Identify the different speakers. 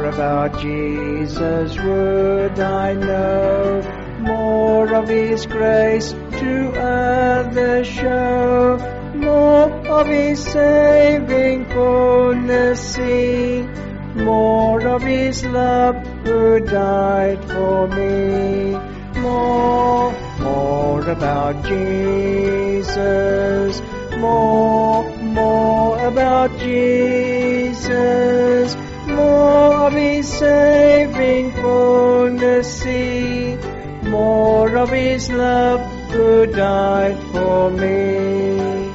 Speaker 1: about Jesus would I know, more of His grace to others show, more of His saving fullness see, more of His love who died for me. More about Jesus, more about Jesus, more of His saving fullness see, more of His love who died for me.